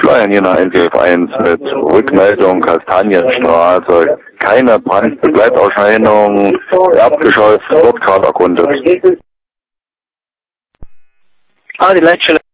Steuern hier nach NTF1 mit Rückmeldung Kastanienstraße. Keine Brandbegleiterscheinung. Erdgeschoss wird gerade erkundet. Die Leitstelle